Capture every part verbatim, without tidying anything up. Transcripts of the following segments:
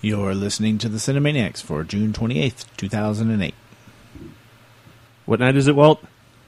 You're listening to the Cinemaniacs for June twenty-eighth, two thousand eight. What night is it, Walt?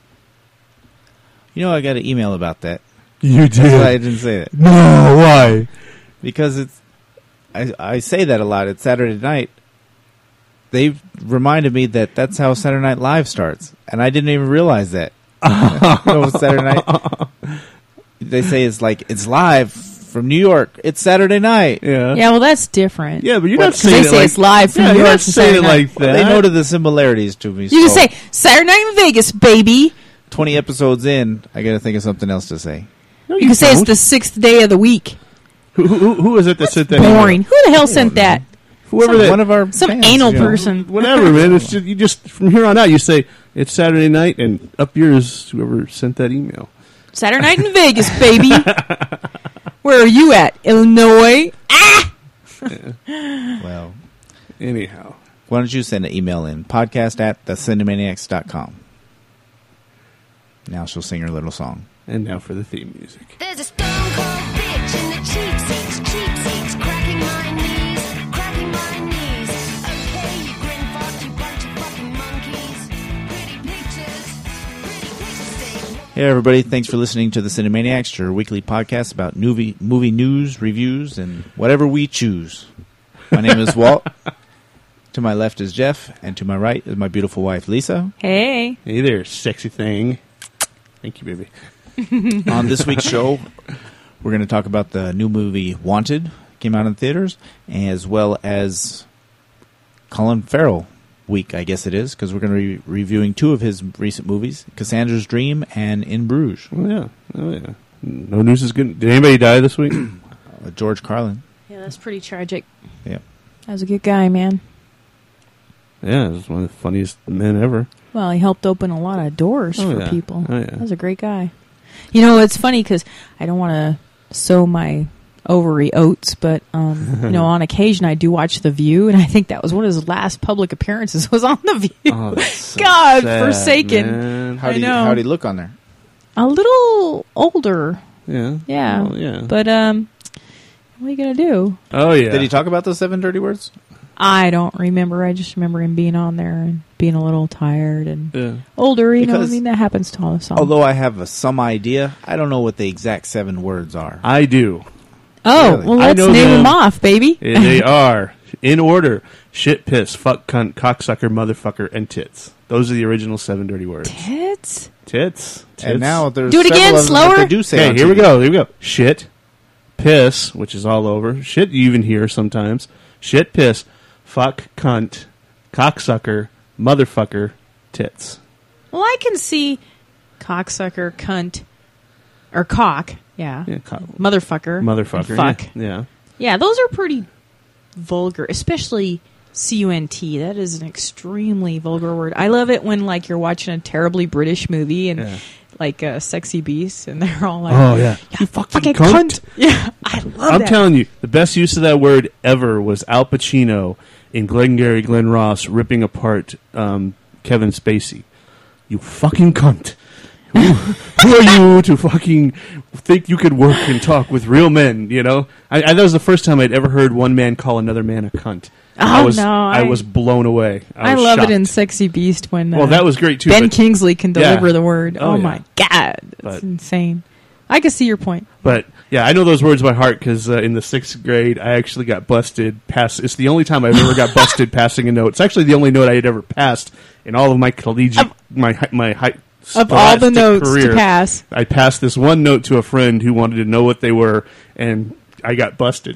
You know, I got an email about that. You did? That's why I didn't say that. No, why? Because it's, I, I say that a lot. It's Saturday night. They've reminded me that that's how Saturday Night Live starts. And I didn't even realize that. You know, Saturday night. They say it's like, it's live from New York. It's Saturday night. Yeah. Yeah, well, that's different. Yeah, but you're What? not 'Cause saying they it say like, it's live from yeah, New you're York not to saying it Saturday like night. that. They noted the similarities to me. You so can say Saturday Night in Vegas, baby. twenty episodes in, I got to think of something else to say. No, You, you can say it's don't. the sixth day of the week. Who, who, who is it that sent that? Boring. email? Who the hell sent that? Whoever Some- that. one of our Some fans, anal you know. person. Whatever, man. It's just, you just from here on out, you say it's Saturday night, and up yours, whoever sent that email. Saturday Night in Vegas, baby. Where are you at? Illinois? Ah! Well, Anyhow, why don't you send an email in? Podcast at the cinemaniacs dot com. Now she'll sing her little song. and now for the theme music. There's a stone cold bitch in the cheap seats, cheap seats, cracking my knees, cracking my knees. Okay, you grin fuck, you bunch of fucking monkeys. Pretty pictures, pretty pictures say. Hey everybody, thanks for listening to the Cinemaniacs, your weekly podcast about movie, movie news, reviews, and whatever we choose. My name is Walt. To my left is Jeff, and to my right is my beautiful wife, Lisa. Hey. Hey there, sexy thing. Thank you, baby. On this week's show, we're going to talk about the new movie Wanted, came out in theaters, as well as Colin Farrell week, I guess it is, because we're going to be reviewing two of his recent movies, Cassandra's Dream and In Bruges. Oh yeah, oh yeah. No news is good. Did anybody die this week? Uh, George Carlin. Yeah, that's pretty tragic. Yeah. That was a good guy, man. Yeah, he was one of the funniest men ever. Well, he helped open a lot of doors Oh, for yeah. people. Oh, yeah. That was a great guy. You know, it's funny because I don't want to sow my ovary oats, but um, you know, on occasion I do watch The View, and I think that was one of his last public appearances was on The View. Oh, that's so God sad, forsaken. man. How I do you, know. how do you look on there? A little older, Yeah. yeah, Well, yeah. but um, what are you gonna do? Oh yeah. Did he talk about those seven dirty words? I don't remember. I just remember him being on there and being a little tired and Yeah. older. You know, I Because- mean, that happens to all of us. all. Although I have a, some idea, I don't know what the exact seven words are. I do. oh, really. well, I let's know name them. them off, baby. Yeah, they are in order: shit, piss, fuck, cunt, cocksucker, motherfucker, and tits. Those are the original seven dirty words. Tits. Tits. Tits. And now there's Do it several again, of them that slower. they do say Okay, on here we T V. go. Here we go. Shit, piss, which is all over. Shit, you even hear sometimes. Shit, piss, fuck, cunt, cocksucker, motherfucker, tits. Well, I can see cocksucker, cunt, or cock. Yeah. Yeah, co- Motherfucker. motherfucker. and Fuck. Yeah. yeah. Yeah, those are pretty vulgar, especially C U N T. That is an extremely vulgar word. I love it when, like, you're watching a terribly British movie and, Yeah. like, uh, Sexy Beast, and they're all like, Oh yeah. You fucking cunt. Yeah, I love I'm that. telling you, the best use of that word ever was Al Pacino in Glengarry Glen Ross ripping apart um, Kevin Spacey. You fucking cunt. Who, who are you to fucking think you could work and talk with real men, you know? I, I, that was the first time I'd ever heard one man call another man a cunt. I Oh, was, no, I, I- was blown away. I, I was love shocked. it in Sexy Beast when uh, Well, that was great, too. Ben but, Kingsley can Yeah. deliver the word. Oh, Oh, yeah. my God. That's But- insane. I can see your point. but, yeah, I know those words by heart because uh, in the sixth grade, I actually got busted. Pass. It's the only time I've ever got busted passing a note. It's actually the only note I had ever passed in all of my collegiate, Of- my hi- my high, Of all the scholastic notes career. to pass. I passed this one note to a friend who wanted to know what they were, and I got busted.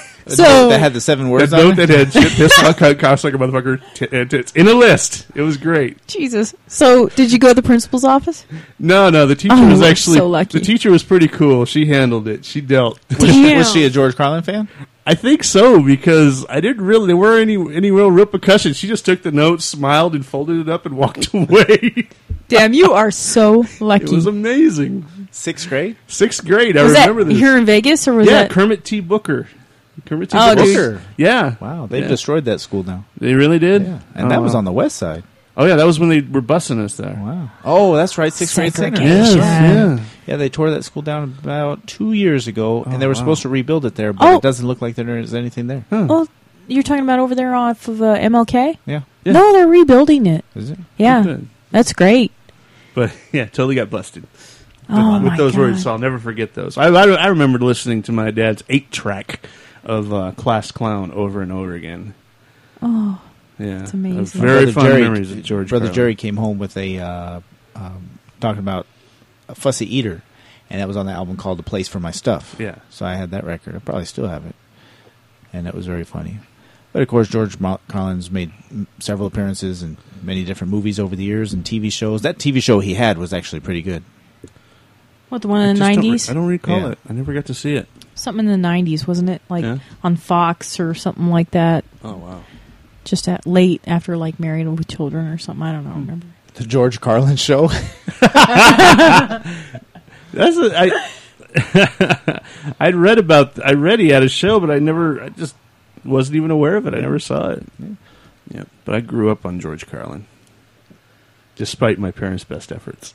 So, that had the seven A words on note it. that had shit, piss, fuck, cunt, cocksucker, motherfucker, t- and tits in a list. It was great. Jesus. So, did you go to the principal's office? No, no, the teacher Oh, was we're actually so lucky. the teacher was pretty cool. She handled it. She dealt. Damn. Was she a George Carlin fan? I think so because I didn't really. There weren't any any real repercussions. She just took the note, smiled, and folded it up and walked away. Damn, you are so lucky. It was amazing. Sixth grade? Sixth grade. I was remember that this. here in Vegas, or was yeah, that? Kermit T. Booker. Kermit T. Oh, Booker. dude. Yeah. Wow, they've Yeah. destroyed that school now. They really did? Yeah, and that Oh, was wow. on the west side. Oh, yeah, that was when they were busing us there. Wow. Oh, that's right, sixth grade center. Segregation. Yes, yeah. Yeah, they tore that school down about two years ago, Oh, and they were wow. supposed to rebuild it there, but Oh. it doesn't look like there is anything there. Huh. Well, you're talking about over there off of uh, M L K? Yeah. Yeah. No, they're rebuilding it. Is it? Yeah, Good. that's great. But yeah, totally got busted Oh with my those God. words. So I'll never forget those. I, I, I remember listening to my dad's eight track of uh, Class Clown over and over again. Oh, Yeah, That's amazing. Very Brother fun Jerry- memories of George. Brother Carlin. Jerry came home with a uh, um, talking about a Fussy Eater, and that was on the album called "The Place for My Stuff." Yeah. So I had that record. I probably still have it, and that was very funny. But of course, George Mo- Carlin's made m- several appearances in many different movies over the years and T V shows. That T V show he had was actually pretty good. what the one I in the just don't re- nineties? I don't recall Yeah. it. I never got to see it. Something in the nineties, wasn't it? Like Yeah. on Fox or something like that. Oh wow. Just at late after like Married with Children or something. I don't know. Hmm. Remember? The George Carlin Show. That's a, I. I'd read about. I read he had a show, but I never. I just wasn't even aware of it. I never saw it. Yeah. yeah. But I grew up on George Carlin, despite my parents' best efforts.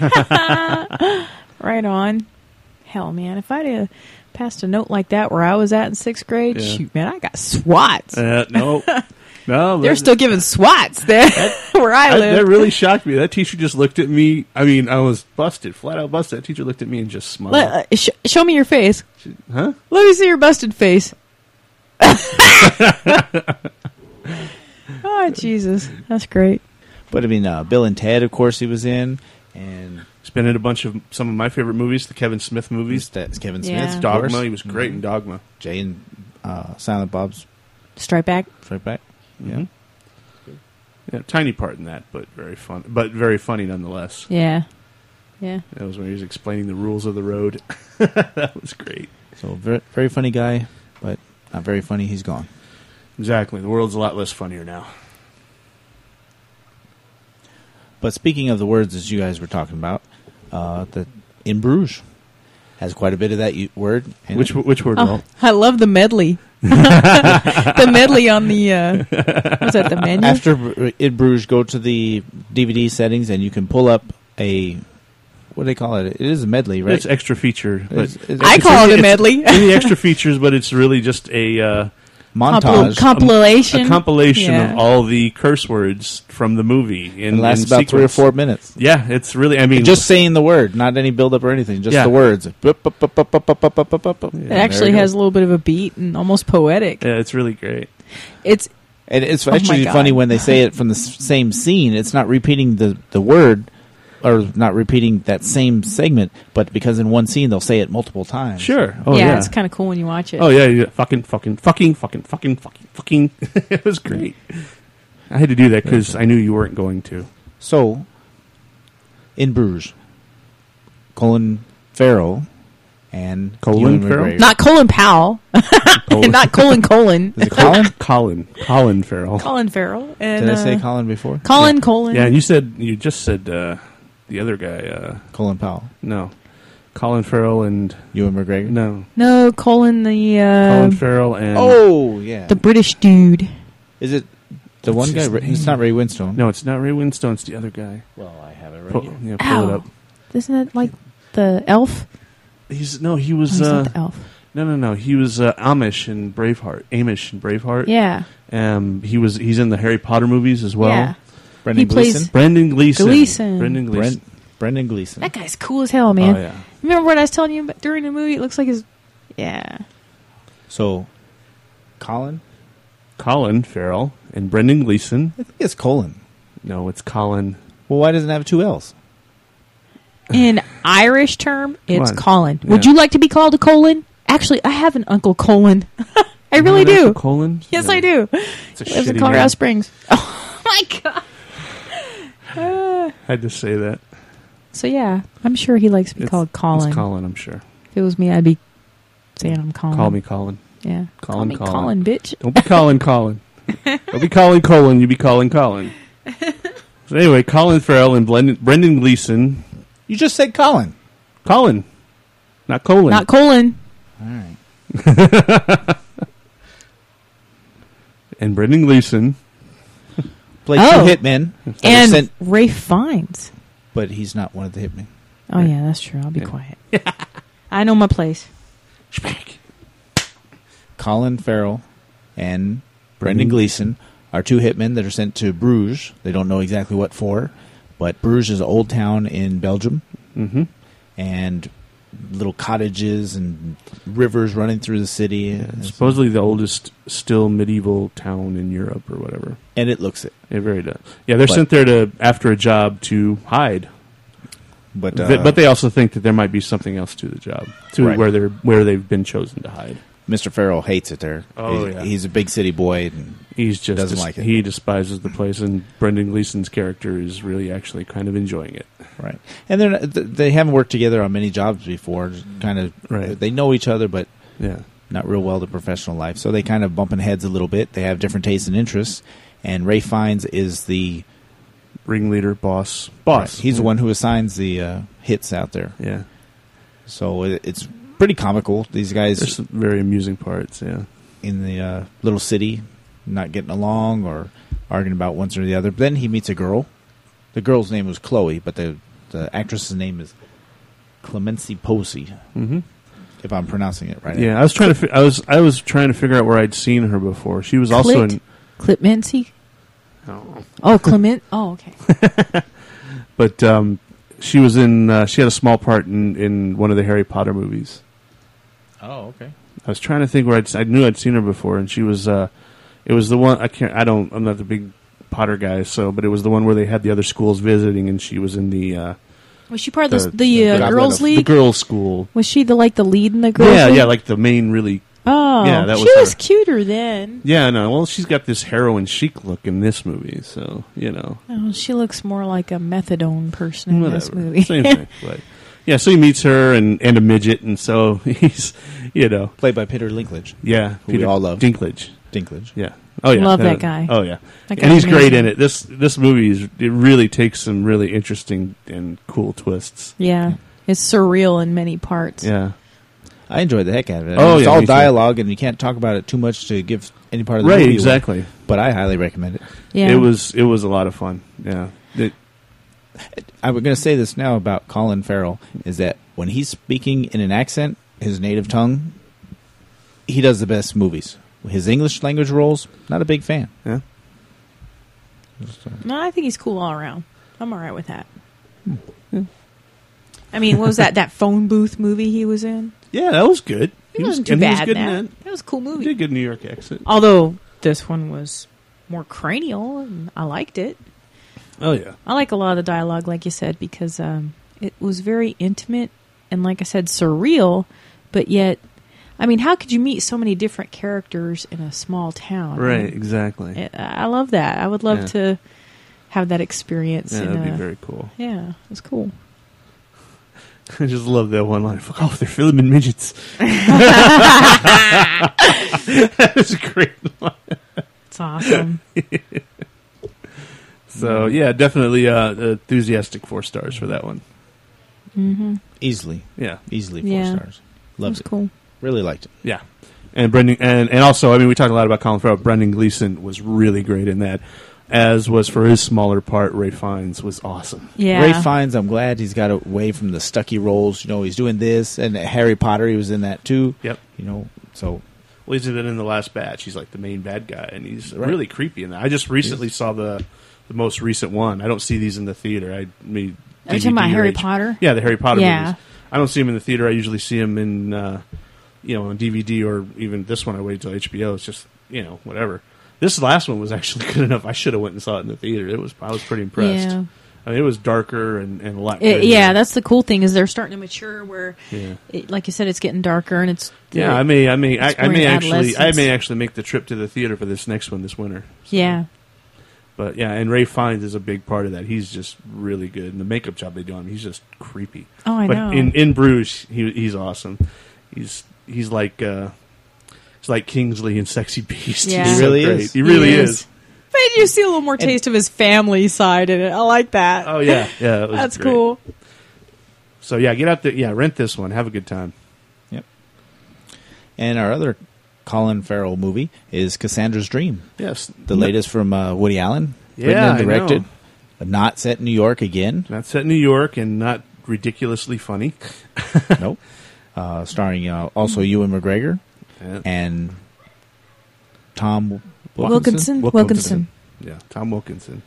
Right on. Hell, man, if I'd have passed a note like that where I was at in sixth grade, Yeah. shoot, man, I got SWATs. Uh, no, no. They're that- still giving SWATs there where I That, live. that really shocked me. That teacher just looked at me. I mean, I was busted, flat out busted. That teacher looked at me and just smiled. Let- uh, sh- show me your face. Huh? Let me see your busted face. Oh, Jesus. That's great. But I mean, uh, Bill and Ted, of course, he was in, and He's been in a bunch of some of my favorite movies, the Kevin Smith movies. that's Kevin Smith. Yeah. of Dogma. course. He was great in Dogma. Jay and uh, Silent Bob's Strike back. Strike Back. Yeah. Mhm. Yeah, tiny part in that, but very fun. But very funny nonetheless. Yeah. Yeah. That was when he was explaining the rules of the road. That was great. So very, very funny guy, but not very funny. He's gone. Exactly. The world's a lot less funnier now. But speaking of the words that you guys were talking about, uh, the In Bruges has quite a bit of that u- word. in Which it. which word? Oh, Walt? I love the medley. The medley on the, uh, was that the menu? After Br- In Bruges, go to the D V D settings and you can pull up a, what do they call it? It is a medley, right? It's extra feature. But It's- it's- I it's call in- it a it's medley. in the extra features, but it's really just a uh, montage. compilation. a compilation Yeah. of all the curse words from the movie. In, It lasts in about three or sequence. four minutes. Yeah, it's really. I mean, Just saying the word, not any build up or anything. Just Yeah. the words. Bup, bup, bup, bup, bup, bup, bup, bup, bup, bup. It And actually there you has go. a little bit of a beat and almost poetic. yeah, it's really great. It's And it's Oh my actually God. funny when they say it from the s- same scene. It's not repeating the, the word, or not repeating that same segment, but because in one scene they'll say it multiple times. Sure. Oh yeah, yeah. it's kind of cool when you watch it. Oh yeah, yeah. Fucking, fucking, fucking, fucking, fucking, fucking, fucking. It was great. I had to do that because I knew you weren't going to. So, in Bruges, Colin Farrell and Colin Ewan Farrell? McGregor. Not Colin Powell, and not Colin Colin. Is it Colin? Colin, Colin Farrell. Colin Farrell. And, Did I say uh, Colin before? Colin Colin. Yeah, and you said you just said uh, the other guy. Uh, Colin Powell. no, Colin Farrell and Ewan McGregor. no, No, Colin the uh, Colin Farrell and Oh, yeah. the British dude. Is it the one guy? his Ra- It's name? not Ray Winstone. no, it's not Ray Winstone. It's the other guy. Well, I have it right Pull, here. yeah, pull it Ow. up. Isn't that like the elf? He's no, he Oh, was he's uh, not the elf. no, no, no. He was uh, Amish in Braveheart. Amish in Braveheart. Yeah. Um, he was. He's in the Harry Potter movies as well. Yeah. Brendan He plays- Gleeson. Brendan Gleeson. Gleeson. Brendan Gleeson. Brent, Brendan Gleeson. That guy's cool as hell, man. Oh yeah. Remember what I was telling you about during the movie? It looks like his. Yeah. So, Colin? Colin Farrell and Brendan Gleeson. I think it's Colin. No, it's Colin. Well, why doesn't it have two L's? In Irish term, it's on. Colin. Yeah. Would you like to be called a Colin? Actually, I have an Uncle Colin. I You really know do. Uncle Colin? Yes, Yeah. I do. It's a He lives in shitty Colorado name. Springs. Oh my god. Uh, Had to say that. so yeah, I'm sure he likes to be It's- called Colin. It's Colin, I'm sure. If it was me, I'd be saying I'm Colin. Call me Colin. Yeah. Colin, Call me Colin. Colin, bitch. Don't be calling Colin. Don't be calling Colin. You be calling Colin. So anyway, Colin Farrell and Brendan, Brendan Gleeson. You just said Colin. Colin, not Colin. Not Colin. All right. and Brendan Gleeson. Played Oh. two hitmen. that were And sent- Rafe Fiennes. but he's not one of the hitmen. Oh yeah, that's true. I'll be Yeah. quiet. I know my place. Colin Farrell and Brendan Mhm. Gleeson are two hitmen that are sent to Bruges. They don't know exactly what for, but Bruges is an old town in Belgium, Mm-hmm. and little cottages and rivers running through the city. And, Supposedly the oldest still medieval town in Europe or whatever. and it looks it. It very does. Yeah, they're But- sent there to after a job to hide, But uh, Th- but they also think that there might be something else to the job, to Right. where they're where they've been chosen to hide. Mister Farrell hates it there. Oh, he's, yeah. he's a big city boy. And He's just Doesn't des- like it. he despises the place, and Brendan Gleeson's character is really actually kind of enjoying it. right, and they're not, th- they haven't worked together on many jobs before. Just kind of, Right. they know each other, but Yeah, not real well to professional life. So they kind of bumping heads a little bit. They have different tastes and interests. And Ray Fiennes is the ringleader, boss, boss. right, he's the one who assigns the uh, hits out there. Yeah, So it, it's pretty comical. These guys there's some very amusing parts. Yeah, in the uh, little city not getting along or arguing about one or the other. But then he meets a girl. The girl's name was Chloe, but the the actress's name is Clemency Posey, mm-hmm. if I'm pronouncing it right. yeah. I was trying to. Fi- I was. I was trying to figure out where I'd seen her before. She was also Clit? in. Clemency? Oh. Oh, Clement. Oh, okay. But um, she was in. Uh, she had a small part in, in one of the Harry Potter movies. Oh, okay. I was trying to think where I'd, I knew I'd seen her before, and she was. Uh, it was the one I can't. I don't. I'm not the big Potter guy, so but it was the one where they had the other schools visiting, and she was in the uh, Was she part of The- the, the, the uh, Goblet girls' of- the league? girls' school. Was she the like the lead in the girls' Yeah, league? yeah, like the main really. Oh, yeah, that she was her. was cuter then. Yeah, no. Well, she's got this heroin chic look in this movie, so you know. Oh, she looks more like a methadone person in this Whatever. movie. Same thing. But yeah, so he meets her and, and a midget, and so he's, you know, Played by Peter Dinklage. yeah, Who we all love. Dinklage. Dinklage. Yeah. Oh yeah. Love Uh, that guy. Oh yeah. That And guy's he's great amazing. in it. This this movie is it really takes some really interesting and cool twists. Yeah, it's surreal in many parts. Yeah. I enjoyed the heck out of it. Oh, it's yeah, all me too. dialogue, and you can't talk about it too much to give any part of the Right, movie away. exactly. But I highly recommend it. Yeah. It was it was a lot of fun. Yeah. It- I'm going to say this now about Colin Farrell, is that when he's speaking in an accent, his native tongue, he does the best movies. His English language roles, not a big fan. yeah. No, I think he's cool all around. I'm all right with that. I mean, what was that? That phone booth movie he was in? Yeah, that was good. He, wasn't too and he bad. was good in in that. that. That was a cool He movie. did a good New York accent. Although this one was more cranial, and I liked it. Oh yeah. I like a lot of the dialogue, like you said, because um, it was very intimate and, like I said, surreal. But yet, I mean, how could you meet so many different characters in a small town? Right, I, exactly. I, I love that. I would love Yeah. to have that experience. Yeah, in that'd be a- very cool. Yeah, it's cool. I just love that one line. Fuck off, they're filming midgets. That was a great line. It's awesome. So yeah, definitely uh, enthusiastic four stars for that one. Mm-hmm. Easily. Yeah, Easily four Yeah. stars. That Loved was it. cool. Really liked it. yeah. And Brendan, and, and also, I mean, we talked a lot about Colin Farrell. Brendan Gleeson was really great in that, as was for his smaller part. Ray Fiennes was awesome. Yeah. Ray Fiennes, I'm glad he's got away from the Stucky roles. You know, he's doing this, and Harry Potter, he was in that too. Yep. You know, so Well, he's been in the last batch. He's like the main bad guy, and he's Right. really creepy in that. I just recently saw the the most recent one. I don't see these in the theater. I mean, Are you talking about D V D or Harry H- Potter? Yeah, the Harry Potter Yeah. movies. I don't see him in the theater. I usually see him in, uh, you know, on D V D or even this one. I wait till H B O. It's just, you know, whatever. This last one was actually good enough. I should have went and saw it in the theater. It was. I was pretty impressed. Yeah. I mean, it was darker and, and a lot. It, grittier. yeah, that's the cool thing is they're starting to mature. Where, Yeah. it, like you said, it's getting darker and it's Yeah, I may, I may, I, It's I more may in actually, I adolescence. may actually make the trip to the theater for this next one this winter. So- yeah. But yeah, and Ray Fiennes is a big part of that. He's just really good, and the makeup job they do on him, he's just creepy. Oh, I but know. in in Bruges, he he's awesome. He's he's like uh, he's like Kingsley in Sexy Beast. Yeah. He's He really great. is. He really He is. is. But you see a little more taste of his family side in it. I like that. Oh yeah, yeah. It was That's great. cool. So yeah, get out there. Yeah, rent this one. Have a good time. Yep. And our other Colin Farrell movie is Cassandra's Dream, Yes, the latest from uh, Woody Allen, written Yeah, and I directed. know. Not set in New York again. Not set in New York and not ridiculously funny. Nope. Uh, starring uh, also Ewan McGregor Yeah. and Tom Wilkinson. Wilkinson. Wilkinson. Yeah, Tom Wilkinson.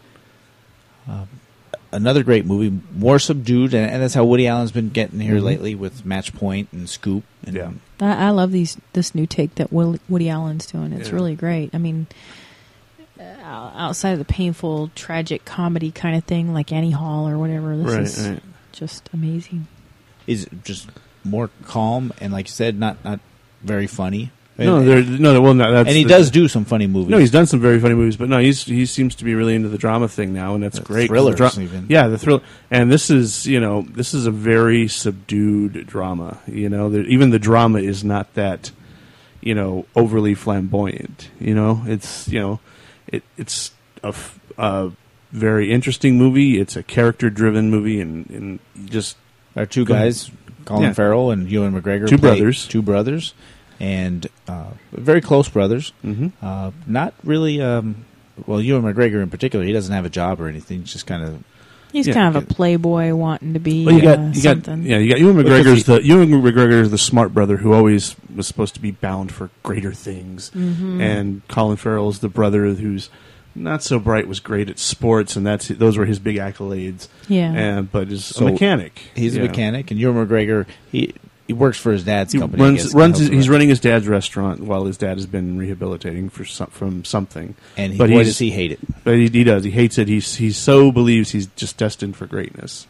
Another great movie, more subdued, and, and that's how Woody Allen's been getting here Mhm. lately with Match Point and Scoop. And Yeah. I, I love these this new take that Will, Woody Allen's doing. It's Yeah. really great. I mean, uh, outside of the painful, tragic comedy kind of thing, like Annie Hall or whatever, this Right, is right. just amazing. is just more calm and, like you said, not not very funny. No, and, there, no, well, no, that's and he the- does do some funny movies. No, he's done some very funny movies, but no, he's he seems to be really into the drama thing now, and that's The great. thrillers The dra- even. Yeah, the thriller, and this is you know this is a very subdued drama. You know, the, even the drama is not that you know overly flamboyant. You know, it's you know it it's a, f- a very interesting movie. It's a character driven movie, and and just Our two Go ahead. guys, Colin Yeah. Farrell and Ewan McGregor, Two play brothers. two brothers, and uh, very close brothers. mhm. Uh, not really. Um, well, Ewan McGregor in particular, he doesn't have a job or anything. He's just kind of He's Yeah. kind of a playboy wanting to be Well, you got uh, you something. got yeah, you got Ewan Because McGregor's he- the Ewan McGregor is the smart brother who always was supposed to be bound for greater things, Mhm. and Colin Farrell's the brother who's not so bright, was great at sports, and that's those were his big accolades. Yeah. And but is So, a mechanic. he's a Yeah. mechanic, and Ewan McGregor he he works for his dad's He company. I runs guess, runs. helps His, him he's out. running his dad's restaurant while his dad has been rehabilitating for some, from something. and he, but boy, he's- does he hate it. But he, he does. He hates it. He's he so believes he's just destined for greatness.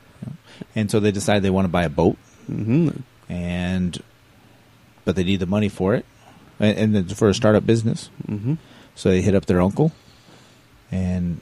And so they decide they want to buy a boat, hmm and but they need the money for it, and, and then for a startup business. hmm So they hit up their uncle, and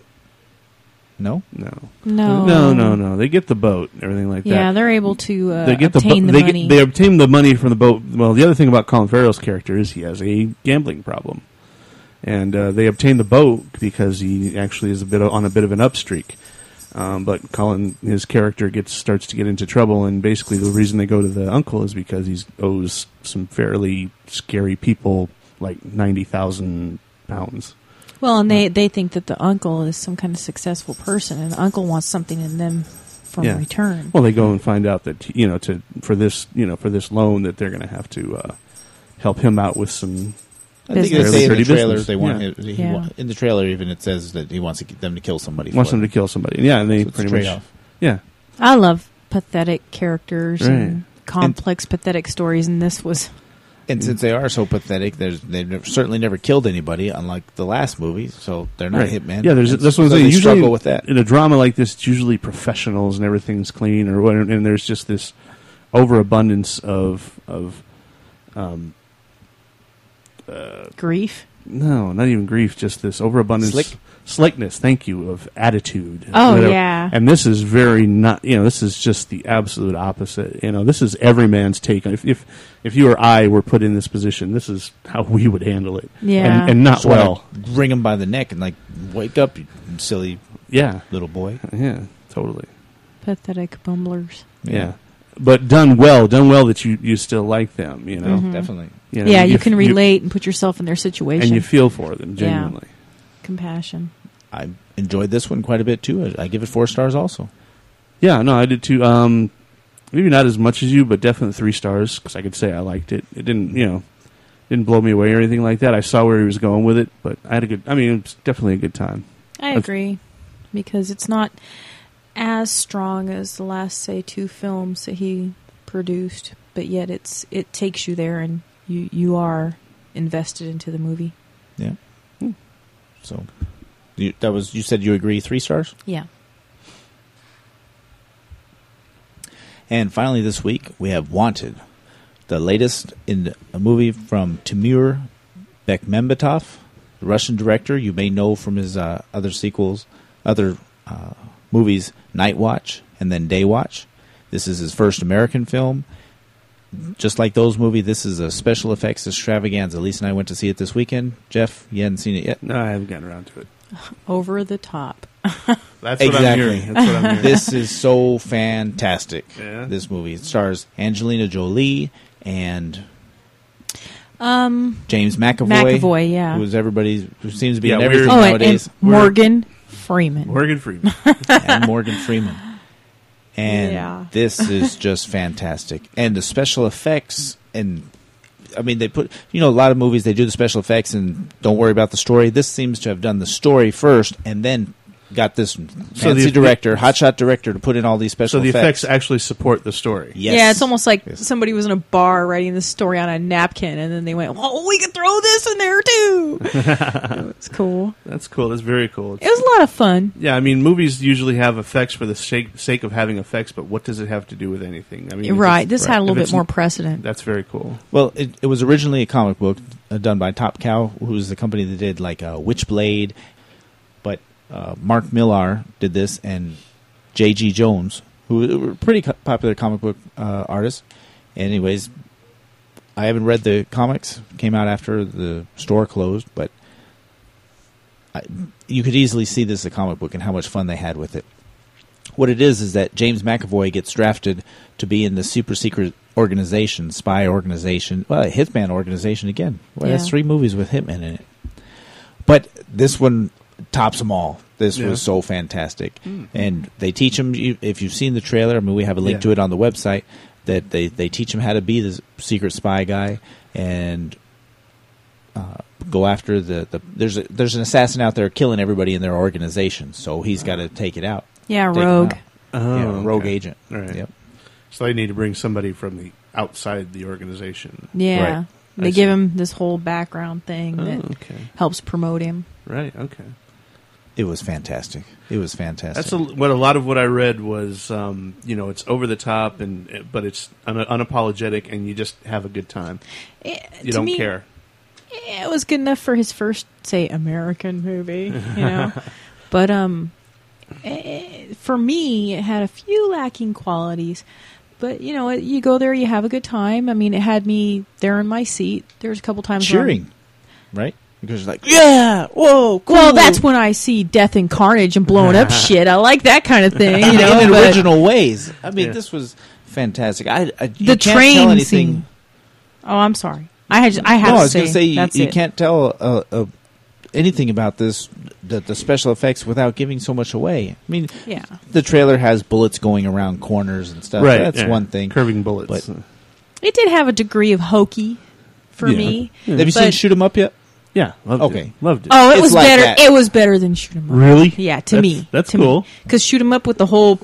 no, No. no, No, no, no. They get the boat and everything like Yeah, that. they're able to uh, they get the, obtain bo- the, they money. Get, they obtain the money from the boat. Well, the other thing about Colin Farrell's character is he has a gambling problem, and uh, they obtain the boat because he actually is a bit of, on a bit of an upstreak. Um, but Colin, his character gets starts to get into trouble, and basically the reason they go to the uncle is because he owes some fairly scary people like ninety thousand pounds. well, and they, they think that the uncle is some kind of successful person, and the uncle wants something in them from Yeah. return. Well, they go and find out that you know to for this you know for this loan that they're going to have to uh, help him out with some. I think they Business. say in the Pretty trailer business. they want Yeah. it- he Yeah. wa- in the trailer even it says that he wants to get them to kill somebody. Wants for them it. to kill somebody. Yeah, and they So it's pretty straight much off. yeah. I love pathetic characters Right. and complex, pathetic stories, and this was And since they are so pathetic, there's they've never, certainly never killed anybody, unlike the last movie. So they're not Right. hitmen. Yeah, there's And that's what I'm so saying. they Usually, struggle with that. in a drama like this, it's usually professionals and everything's clean, or what, and there's just this overabundance of of um, grief. no, not even grief, just this overabundance, Slick? slickness. Thank you of attitude. Oh, Whatever. yeah. And this is very not. You know, this is just the absolute opposite. You know, this is every man's take. If if if you or I were put in this position, this is how we would handle it. Yeah. and, and not Sort of well. wring him by the neck and like, wake up, you silly Yeah, little boy. yeah, totally. Pathetic bumblers. Yeah. But done well, done well that you, you still like them, you know. Mhm. Definitely. You know, Yeah, you, can relate and put yourself in their situation. and you feel for them Yeah. genuinely. compassion. I enjoyed this one quite a bit too. I, I give it four stars also. Yeah, no, I did too. Um, maybe not as much as you, but definitely three stars because I could say I liked it. It didn't, you know, didn't blow me away or anything like that. I saw where he was going with it, but I had a good. I mean, it was definitely a good time. I That's- agree, because it's not as strong as the last, say, two films that he produced, but yet it's it takes you there, and you you are invested into the movie. Yeah. So, you, that was you said you agree three stars. Yeah. And finally, this week we have Wanted, the latest in a movie from Timur Bekmambetov, the Russian director. You may know from his uh, other sequels, other uh, movies, Night Watch and then Day Watch. This is his first American film. Just like those movies, this is a special effects extravaganza. Lisa and I went to see it this weekend. Jeff, you hadn't seen it yet. No, I haven't gotten around to it. Over the top. That's Exactly. what I'm hearing. That's what I'm hearing. This is so fantastic. Yeah. This movie. It stars Angelina Jolie and Um. James McAvoy. McAvoy, yeah. Who is everybody who seems to be Yeah, in we're- everything Oh, and, nowadays. and Morgan Freeman. Morgan Freeman. and Morgan Freeman. And Yeah. this is just fantastic. And the special effects and I mean, they put, you know, a lot of movies, they do the special effects and don't worry about the story. This seems to have done the story first and then got this fancy the- director, hotshot director, to put in all these special So the effects. effects actually support the story. Yes. Yeah, it's almost like Yes. somebody was in a bar writing this story on a napkin, and then they went, "Oh, we could throw this in there too." It's cool. That's cool. That's very cool. It was a lot of fun. Yeah, I mean, movies usually have effects for the sake, sake of having effects, but what does it have to do with anything? I mean, if Right. it's- This had a if little bit it's- more precedent. That's very cool. Well, it, it was originally a comic book uh, done by Top Cow, who's the company that did like uh, Witchblade. But uh, Mark Millar did this, and J G. Jones, who were pretty co- popular comic book uh, artists. Anyways, I haven't read the comics. Came out after the store closed, but I, you could easily see this as a comic book and how much fun they had with it. What it is is that James McAvoy gets drafted to be in the super secret organization, spy organization, well, a hitman organization again. Well, Yeah. that's three movies with hitmen in it. But this one tops them all. This Yeah. was so fantastic. And they teach them, if you've seen the trailer, I mean, we have a link Yeah. to it on the website, that they, they teach him how to be the secret spy guy and uh, go after the, the there's a, there's an assassin out there killing everybody in their organization, so he's got to take it out. Yeah, Take him Rogue. out. Oh, yeah, rogue okay. agent. All right. Yep. So they need to bring somebody from the outside the organization. Yeah. Right. They I give see. him this whole background thing Oh, that okay. helps promote him. Right. Okay. It was fantastic. It was fantastic. That's a, what a lot of what I read was. Um, you know, it's over the top, and but it's un- unapologetic, and you just have a good time. Eh, You to don't me, care. eh, It was good enough for his first, say, American movie, you know. But um, eh, for me, it had a few lacking qualities. But you know, you go there, you have a good time. I mean, it had me there in my seat. There was a couple times where I'm- cheering, right? Because you're like, yeah, whoa, cool. Well, that's when I see death and carnage and blowing up shit. I like that kind of thing, you know. in but original ways. I mean, Yeah. this was fantastic. I, I you the can't tell train anything. scene. Oh, I'm sorry. I had. I have No, I to was say, going to say you, that's you it. can't tell uh, uh, anything about this, the, the special effects, without giving so much away. I mean, Yeah. the trailer has bullets going around corners and stuff. Right. That's yeah. one thing. Curving bullets. But- It did have a degree of hokey for Yeah. me. Have you But- seen Shoot 'Em Up yet? yeah. Loved Okay. It. Loved it. Oh, it It's was like better. that. It was better than Shoot 'Em Up. Really? Yeah, to That's- me. that's to cool. Because Shoot 'Em Up with the whole.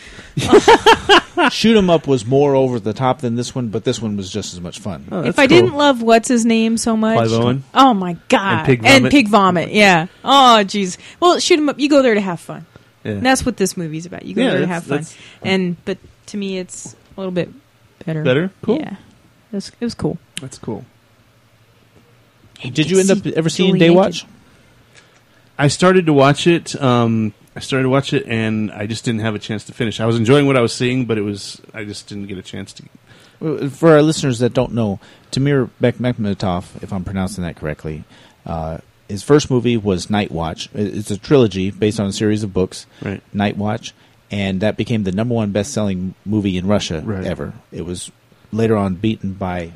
Shoot 'Em Up was more over the top than this one, but this one was just as much fun. Oh, If that's I cool. didn't love what's his name so much, Clive Owen? oh my god, And Pig Vomit? Pig Vomit, yeah. Oh jeez. Well, Shoot 'Em Up. You go there to have fun. Yeah. And that's what this movie's about. You go Yeah, there to that's- have fun. that's- And but to me, it's a little bit better. Better? Cool. Yeah, it was, it was cool. That's cool. Did you end up ever seeing Julie Daywatch? I started to watch it. Um, I started to watch it, and I just didn't have a chance to finish. I was enjoying what I was seeing, but it was I just didn't get a chance to. Well, for our listeners that don't know, Tamir Bekmambetov, if I'm pronouncing that correctly, uh, his first movie was Night Watch. It- It's a trilogy based on a series of books, Right. Night Watch, and that became the number one best-selling movie in Russia Right. ever. It was later on beaten by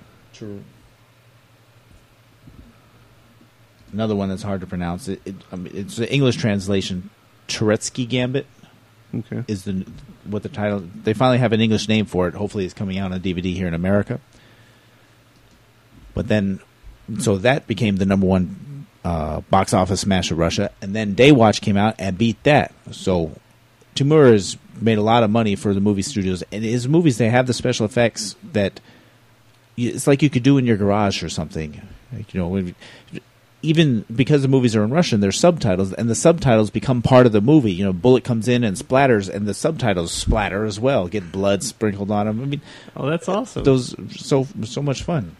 another one that's hard to pronounce. It, it, I mean, it's the English translation. Turetsky Gambit Okay. is the what the title. They finally have an English name for it. Hopefully, it's coming out on D V D here in America. But then, so that became the number one uh, box office smash of Russia, and then Daywatch came out and beat that. So Timur has made a lot of money for the movie studios, and his movies they have the special effects that you, it's like you could do in your garage or something. Like, you know, when, even because the movies are in Russian, there's subtitles, and the subtitles become part of the movie. You know, bullet comes in and splatters, and the subtitles splatter as well, get blood sprinkled on them. I mean, Oh, that's awesome. those so so much fun.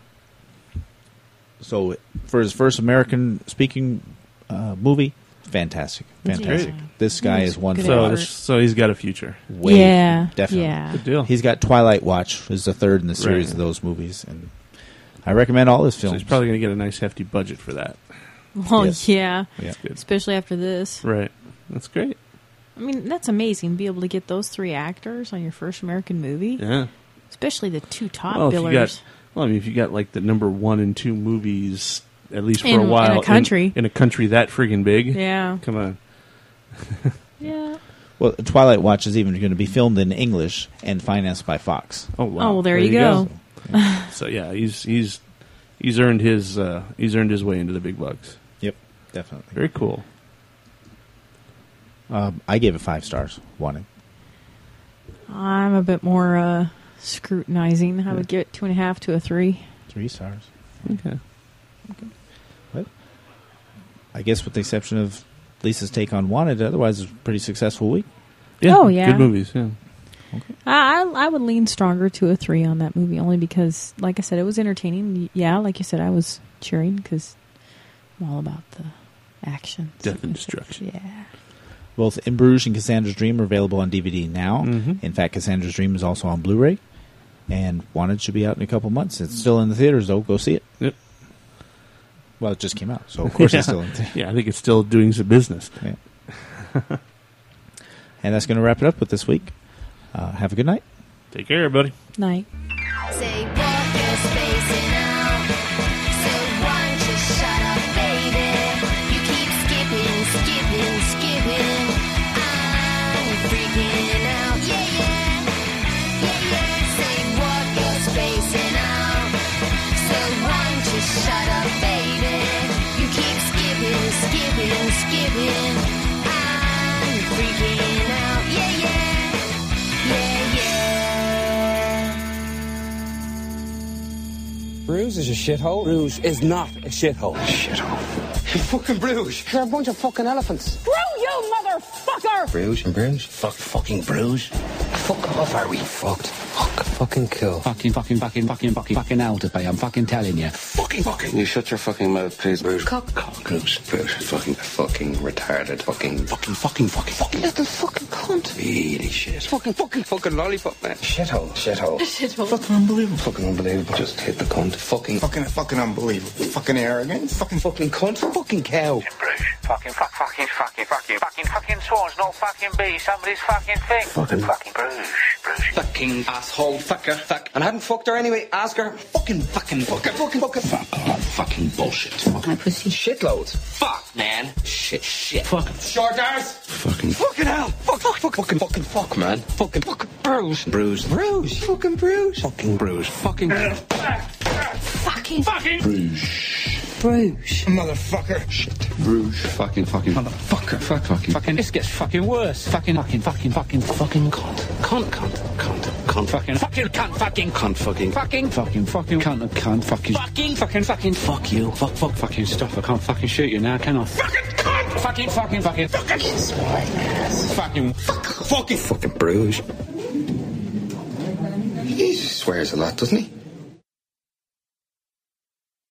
So for his first American speaking uh, movie, fantastic, fantastic. Yeah. This guy He's is one good for at so, it. us. so he's got a future. Way, yeah, definitely. Yeah. Good deal. He's got Twilight Watch is the third in the series Right. of those movies, and I recommend all his So films. he's probably going to get a nice hefty budget for that. Well, Yes. yeah. yeah. Good. Especially after this. Right. That's great. I mean, that's amazing to be able to get those three actors on your first American movie. Yeah. Especially the two top Well, if you billers. got, well, I mean, if you got like the number one and two movies, at least for In- a in a while, country. in, a country that friggin' big. yeah. Come on. Yeah. Well, Twilight Watch is even going to be filmed in English and financed by Fox. Oh wow. Oh, well, there you go. So yeah, he's he's he's earned his uh, he's earned his way into the big bucks. Yep, definitely. Very cool. Um, I gave it five stars. Wanted. I'm a bit more uh, scrutinizing. I would give it two and a half to a three. Three stars. Okay. But I guess with the exception of Lisa's take on Wanted, otherwise it was a pretty successful week. Yeah, Oh, yeah. good movies. Yeah. I, I I would lean stronger to a three on that movie, only because, like I said, it was entertaining. Yeah, like you said, I was cheering because I'm all about the action. Death and destruction. Yeah. Both In Bruges and Cassandra's Dream are available on D V D now. Mhm. In fact, Cassandra's Dream is also on Blu-ray. And Wanted should be out in a couple months. It's still in the theaters, though. Go see it. Yep. Well, it just came out, so of course yeah. it's still in theaters. Yeah, I think it's still doing some business. Yeah. And that's going to wrap it up with this week. Uh, have a good night. Take care, everybody. Night. Say what you're spacing out. So why don't you shut up, baby? You keep skipping, skipping, skipping. I'm freaking out. Yeah, yeah. Yeah, yeah. Say what you're spacing out. So why don't you shut up, baby? You keep skipping, skipping, skipping. I'm freaking out. Yeah, yeah. Yeah, yeah. Bruges is a shithole. Bruges is not a shithole. Shithole. Fucking Bruges. They're a bunch of fucking elephants. Screw you, motherfucker! Bruges and Bruges. Fuck fucking Bruges. Fuck off, are we fucked? Fuck. Fucking cool. Fucking, fucking, fucking, fucking, fucking, fucking out of me. I'm fucking telling you. Fucking fucking. You shut your fucking mouth, please. Bruges. Cock. Cock. Bruges. Bruges. Fucking, fucking retarded. Fucking. Fucking, fucking, fucking, fucking little fucking cunt. Really shit. Fucking, fucking, Fucking lollipop, man. Shithole. Shithole. Shithole. Fucking unbelievable. Fucking unbelievable. Just hit the cunt. Fucking. Fucking, fucking unbelievable. Fucking arrogant. Fucking, Fucking cunt. fucking cow. Fucking, fuck, fucking, fucking, fucking, fucking, fucking swans, no fucking be somebody's fucking thing. Fucking. Fucking Bruges, Bruges. Fucking asshole. Fucker. Fuck. And I hadn't fucked her anyway. Ask her. Fucking, fucking, fucking, fucking, fucking. Fuck off. Fucking bullshit. Fucking pussy. Shitloads. Fuck, man. Shit, shit. Fucking short arse. Fucking. Fucking hell. Fuck, fuck, fuck, fucking, fucking, fuck, man. Fucking, fucking Bruges. Bruges. Bruges. Fucking Bruges. Fucking Bruges. Fucking. Fucking, fucking, Bruges. Bruges. motherfucker. Shit. Bruges. Fucking, fucking. Motherfucker. Fuck, fucking. Fucking, this gets fucking worse. Fucking, fucking, fucking, fucking, Fucking cunt. Cunt, cunt, cunt, cunt. fucking, fucking, cunt, fucking, Cunt, fucking. fucking, fucking, fucking, cunt, cunt, fucking, fucking, fucking, fucking, fuck you, fuck, fuck, fucking stuff. I can't fucking shoot you now, can I? Fucking cunt, fucking, fucking, fucking, fucking, fucking, Fucking. Fucking Bruges. He swears a lot, doesn't he?